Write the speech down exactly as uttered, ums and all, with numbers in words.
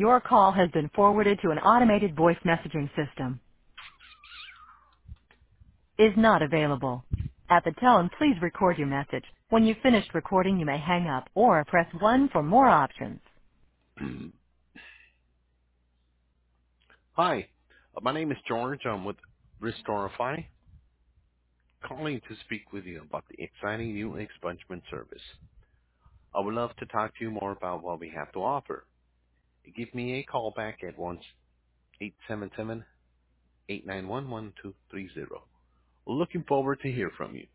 Your call has been forwarded to an automated voice messaging system. Is not available. At the tone, please record your message. When you've finished recording, you may hang up or press one for more options. Hi, uh, my name is George. I'm with Restorify, calling to speak with you about the exciting new expungement service. I would love to talk to you more about what we have to offer. Give me a call back at one eight seven seven, eight nine one, one two three zero. Looking forward to hear from you.